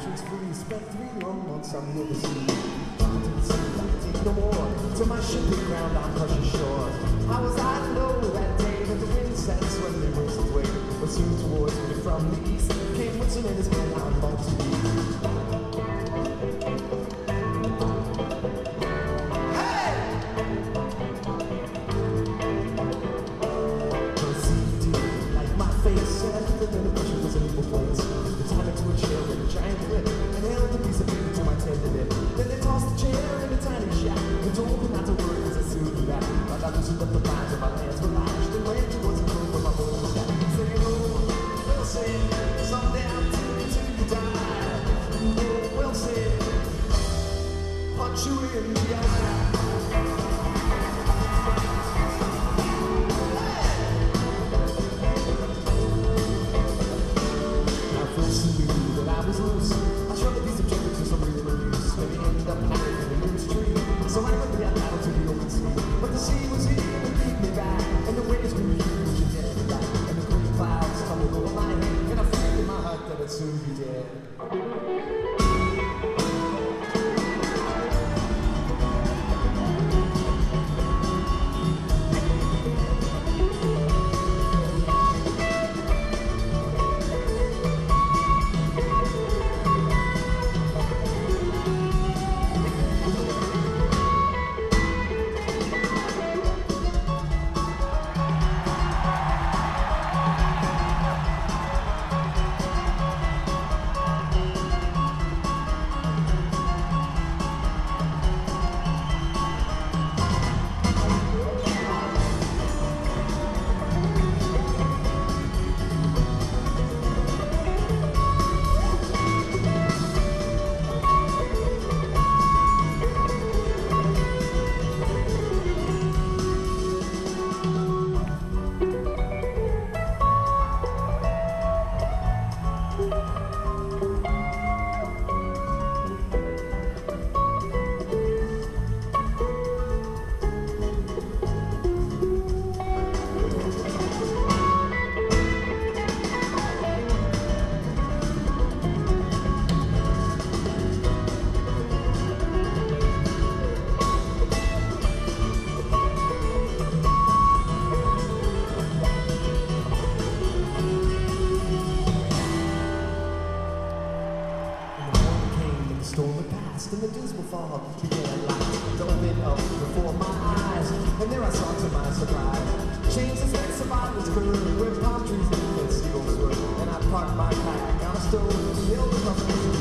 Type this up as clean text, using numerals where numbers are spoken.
ocean's free. Spent 3 long months on the other sea. Down to the sea, I could take no more. To my ship we ground on Prussia's shore. How was I to know that day that the wind set swiftly moves its way? But soon towards me from the east came Woodson and his men on Maltese. And the dismal fog began a light dove it up before my eyes, and there I saw to my surprise chains and stacks of islands curved where palm trees and seagulls were, and I parked my kayak on a stone, the elders of